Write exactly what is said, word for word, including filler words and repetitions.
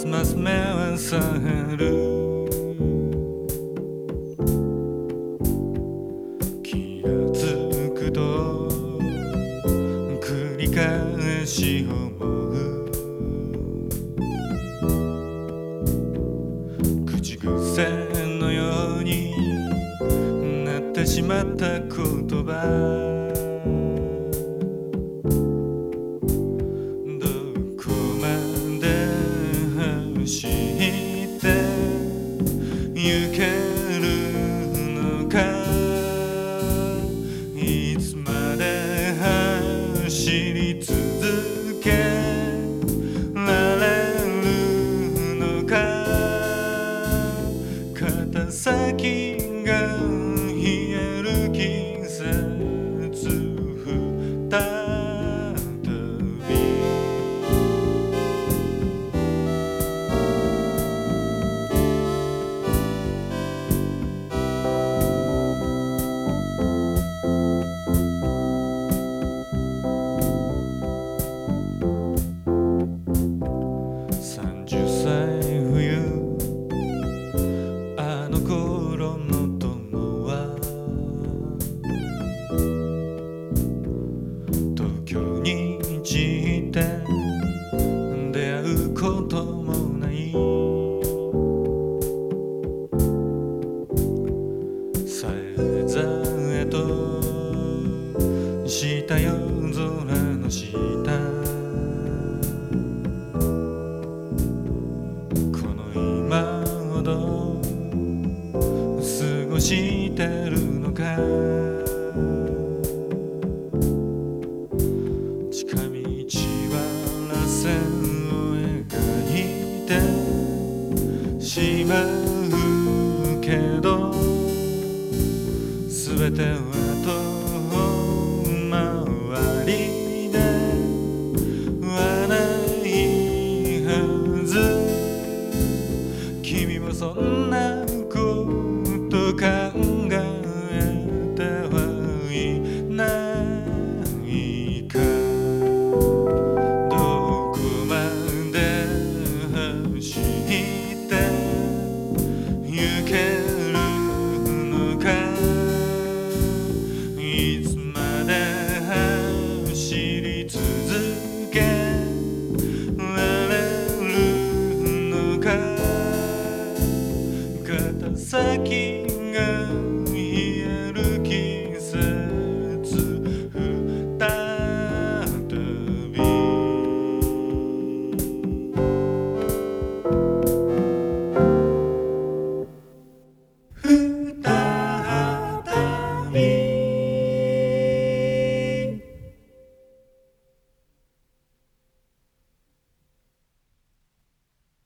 ます目は覚る。気がつくと繰り返し思う。口癖のようになってしまった言葉、走って行けるのか、いつまで走り続けられるのか、肩先が冷える季節再びさんじゅっさい冬、あの頃の友は東京に散って出会うこともない。さえざえとした夜空の下、今ほど過ごしてるのか、近道は螺旋